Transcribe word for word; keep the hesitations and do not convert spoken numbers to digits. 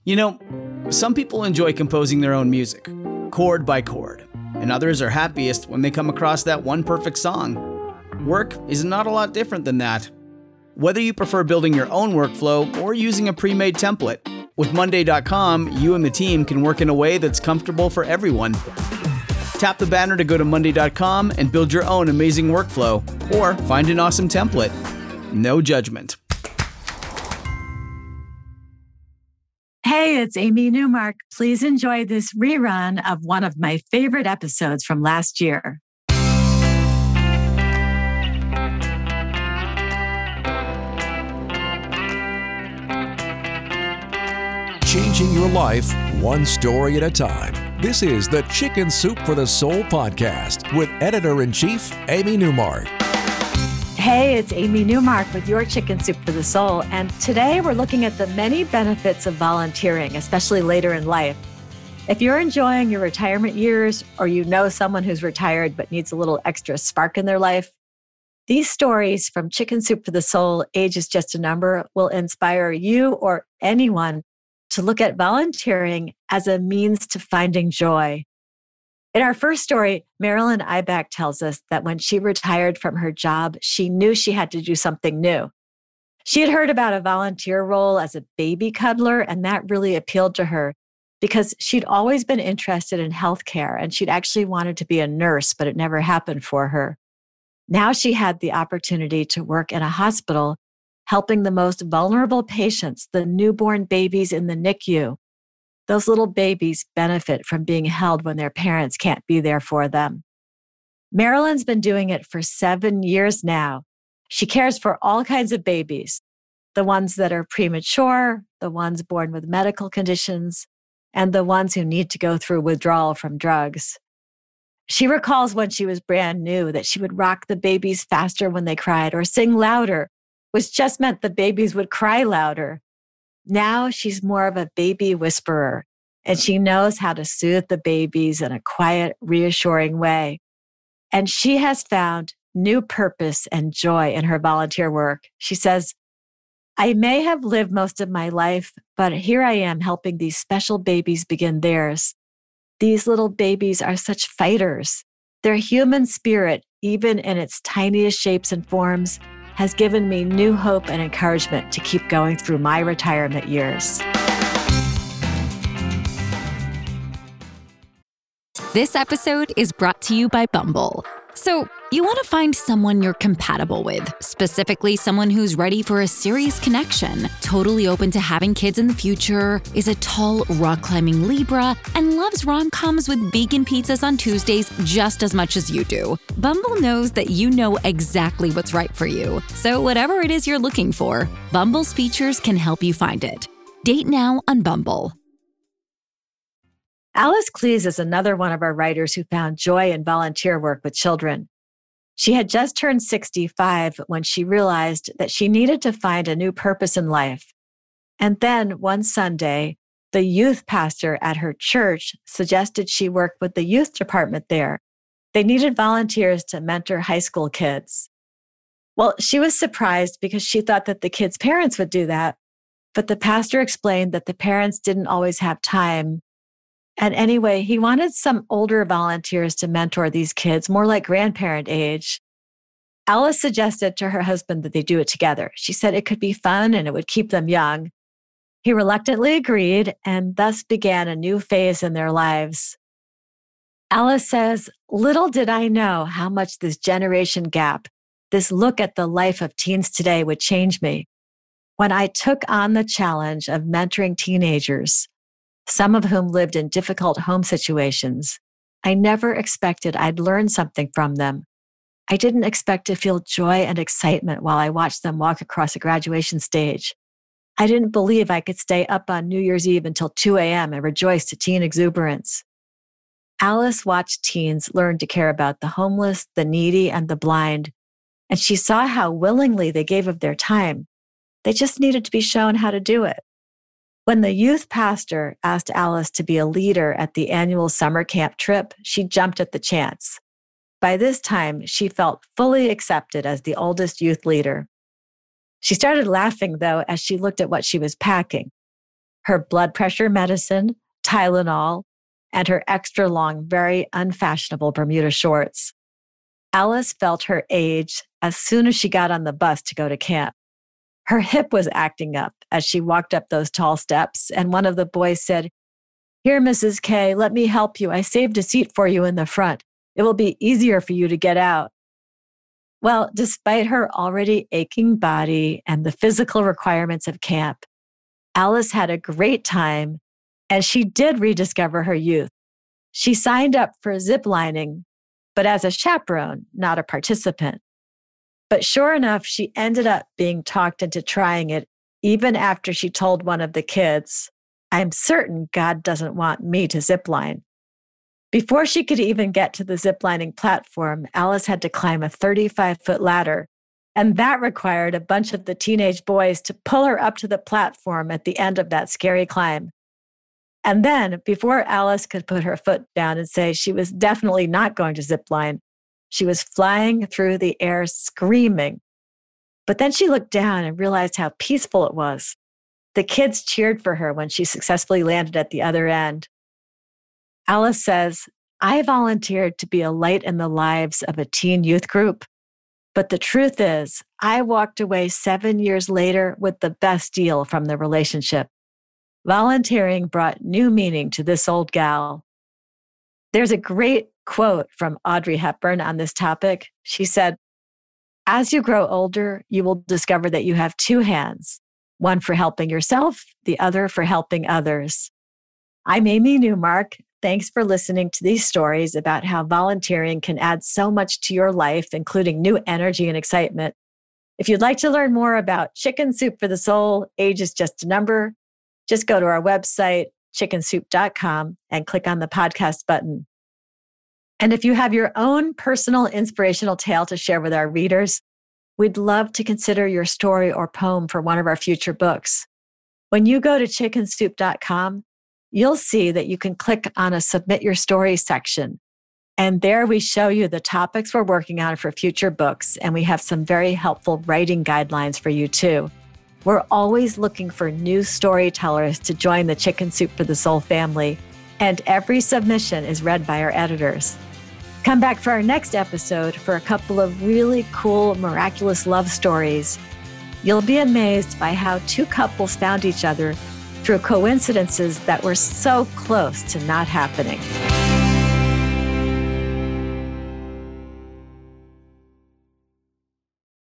You know, some people enjoy composing their own music, chord by chord, and others are happiest when they come across that one perfect song. Work is not a lot different than that. Whether you prefer building your own workflow or using a pre-made template, with Monday dot com, you and the team can work in a way that's comfortable for everyone. Tap the banner to go to Monday dot com and build your own amazing workflow, or find an awesome template. No judgment. Hey, it's Amy Newmark. Please enjoy this rerun of one of my favorite episodes from last year. Changing your life one story at a time. This is the Chicken Soup for the Soul podcast with Editor-in-Chief Amy Newmark. Hey, it's Amy Newmark with your Chicken Soup for the Soul. And today we're looking at the many benefits of volunteering, especially later in life. If you're enjoying your retirement years, or you know someone who's retired but needs a little extra spark in their life, these stories from Chicken Soup for the Soul, Age is Just a Number, will inspire you or anyone to look at volunteering as a means to finding joy. In our first story, Marilyn Ibach tells us that when she retired from her job, she knew she had to do something new. She had heard about a volunteer role as a baby cuddler, and that really appealed to her because she'd always been interested in healthcare, and she'd actually wanted to be a nurse, but it never happened for her. Now she had the opportunity to work in a hospital, helping the most vulnerable patients, the newborn babies in the N I C U. Those little babies benefit from being held when their parents can't be there for them. Marilyn's been doing it for seven years now. She cares for all kinds of babies, the ones that are premature, the ones born with medical conditions, and the ones who need to go through withdrawal from drugs. She recalls when she was brand new that she would rock the babies faster when they cried or sing louder, which just meant the babies would cry louder. Now she's more of a baby whisperer, and she knows how to soothe the babies in a quiet, reassuring way. And she has found new purpose and joy in her volunteer work. She says, I may have lived most of my life, but here I am helping these special babies begin theirs. These little babies are such fighters. Their human spirit, even in its tiniest shapes and forms, has given me new hope and encouragement to keep going through my retirement years. This episode is brought to you by Bumble. So, you want to find someone you're compatible with, specifically someone who's ready for a serious connection, totally open to having kids in the future, is a tall, rock-climbing Libra, and loves rom-coms with vegan pizzas on Tuesdays just as much as you do. Bumble knows that you know exactly what's right for you. So whatever it is you're looking for, Bumble's features can help you find it. Date now on Bumble. Alice Cleese is another one of our writers who found joy in volunteer work with children. She had just turned sixty-five when she realized that she needed to find a new purpose in life. And then one Sunday, the youth pastor at her church suggested she work with the youth department there. They needed volunteers to mentor high school kids. Well, she was surprised because she thought that the kids' parents would do that. But the pastor explained that the parents didn't always have time. And anyway, he wanted some older volunteers to mentor these kids, more like grandparent age. Alice suggested to her husband that they do it together. She said it could be fun and it would keep them young. He reluctantly agreed, and thus began a new phase in their lives. Alice says, little did I know how much this generation gap, this look at the life of teens today would change me. When I took on the challenge of mentoring teenagers, some of whom lived in difficult home situations, I never expected I'd learn something from them. I didn't expect to feel joy and excitement while I watched them walk across a graduation stage. I didn't believe I could stay up on New Year's Eve until two a.m. and rejoice to teen exuberance. Alice watched teens learn to care about the homeless, the needy, and the blind, and she saw how willingly they gave of their time. They just needed to be shown how to do it. When the youth pastor asked Alice to be a leader at the annual summer camp trip, she jumped at the chance. By this time, she felt fully accepted as the oldest youth leader. She started laughing, though, as she looked at what she was packing. her blood pressure medicine, Tylenol, and her extra long, very unfashionable Bermuda shorts. Alice felt her age as soon as she got on the bus to go to camp. Her hip was acting up as she walked up those tall steps, and one of the boys said, "Here, Missus K, let me help you. I saved a seat for you in the front. It will be easier for you to get out." Well, despite her already aching body and the physical requirements of camp, Alice had a great time, and she did rediscover her youth. She signed up for ziplining, but as a chaperone, not a participant. But sure enough, she ended up being talked into trying it, even after she told one of the kids, "I'm certain God doesn't want me to zipline." Before she could even get to the ziplining platform, Alice had to climb a thirty-five foot ladder, and that required a bunch of the teenage boys to pull her up to the platform at the end of that scary climb. And then, before Alice could put her foot down and say she was definitely not going to zipline, she was flying through the air screaming. But then she looked down and realized how peaceful it was. The kids cheered for her when she successfully landed at the other end. Alice says, "I volunteered to be a light in the lives of a teen youth group. But the truth is, I walked away seven years later with the best deal from the relationship. Volunteering brought new meaning to this old gal." There's a great quote from Audrey Hepburn on this topic. She said, "As you grow older, you will discover that you have two hands, one for helping yourself, the other for helping others." I'm Amy Newmark. Thanks for listening to these stories about how volunteering can add so much to your life, including new energy and excitement. If you'd like to learn more about Chicken Soup for the Soul, age is just a number, just go to our website, chicken soup dot com, and click on the podcast button. And if you have your own personal inspirational tale to share with our readers, we'd love to consider your story or poem for one of our future books. When you go to chicken soup dot com, you'll see that you can click on a Submit Your Story section. And there we show you the topics we're working on for future books, and we have some very helpful writing guidelines for you too. We're always looking for new storytellers to join the Chicken Soup for the Soul family, and every submission is read by our editors. Come back for our next episode for a couple of really cool, miraculous love stories. You'll be amazed by how two couples found each other through coincidences that were so close to not happening.